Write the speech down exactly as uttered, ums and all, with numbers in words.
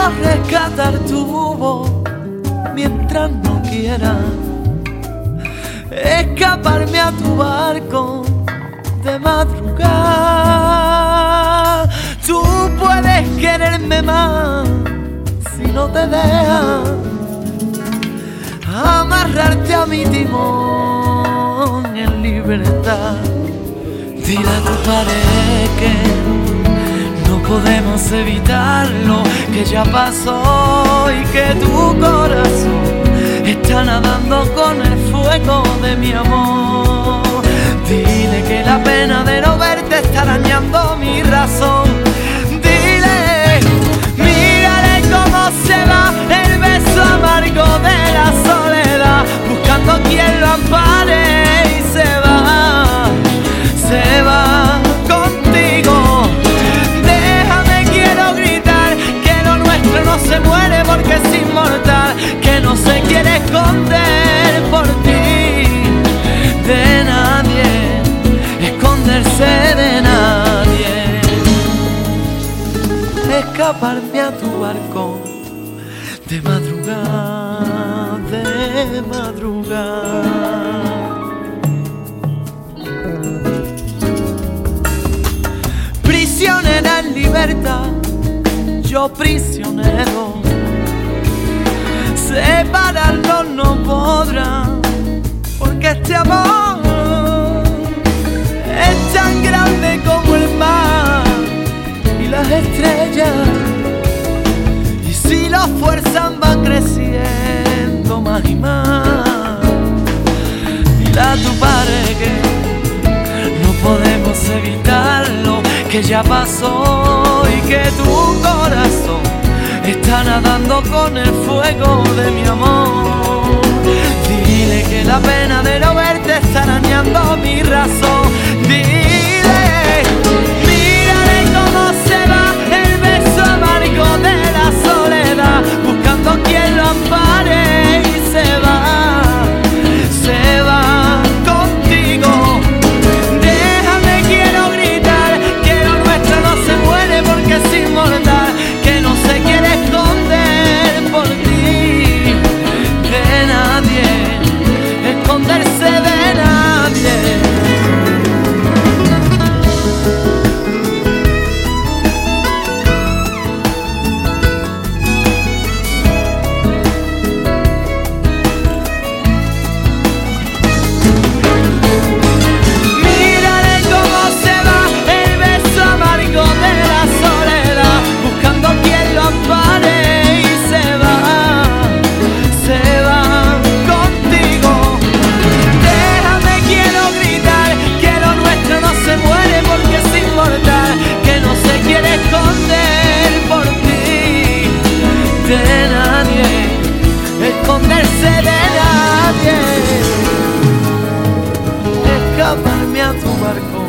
rescatar tu voz mientras no quiera escaparme a tu barco de madrugada. Tú puedes quererme más si no te dejas amarrarte a mi timón en libertad. Dile a tu pared que no podemos evitarlo, que ya pasó y que tu corazón está nadando con el fuego de mi amor. Dile que la pena de no verte está dañando mi razón. Dile, mírale cómo se va el beso amargo de la soledad, buscando quien lo ampare y se va, se va contigo. Déjame, quiero gritar que lo nuestro no se muere porque es inmortal, que no se quiere esconder por ti de nadie, esconderse de nadie, escaparme a tu barco de madrugada, de madrugada. Prisionera en libertad, yo prisionero, separarnos no podrán, porque este amor es tan grande como el mar y las estrellas, y si lo fuerzan van creciendo más y más. Dile a tu padre que no podemos evitarlo, que ya pasó y que tu corazón está nadando con el fuego de mi amor. Dile que la pena de no verte está dañando mi razón. Dile, mírale cómo se va el beso amargo de la soledad, buscando quien lo ampare y se va, se va contigo. Déjame, quiero gritar que lo nuestro no se muere porque es inmortal, que no se quiere esconder por ti de nadie, esconderse de nadie. Mírale cómo se va el beso amargo de la soledad, buscando quien lo ampare y se va, se va contigo. Déjame, quiero gritar que lo nuestro no se muere porque es inmortal, que no se quiere esconder por ti de nadie, esconderse de nadie, escaparme a tu barco